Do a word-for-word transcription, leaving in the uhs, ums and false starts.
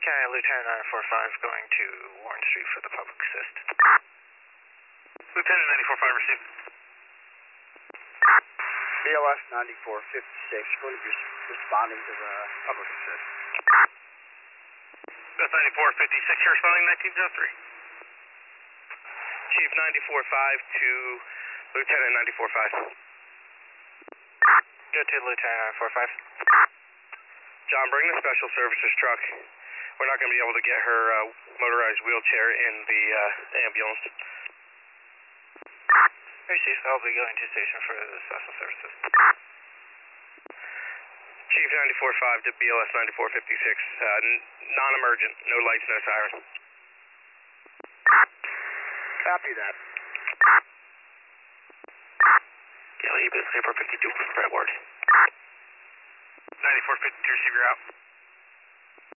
County, Lieutenant nine four five going to Warren Street for the public assist. Lieutenant nine four five received. B L S ninety-four fifty-six going to be responding to the public assist. That's ninety-four fifty-six, you're responding nineteen oh three. Chief ninety-four five to Lieutenant ninety-four five. Go to Lieutenant nine four five. John, bring the special services truck. We're not going to be able to get her uh, motorized wheelchair in the uh, ambulance. Received. I'll be going to station for the special services. Chief ninety-four five to B L S ninety-four fifty-six. Uh, non-emergent. No lights, no siren. Copy that. Kelly, Business Paper fifty-two, spread word. ninety-four fifty-two, receiver out.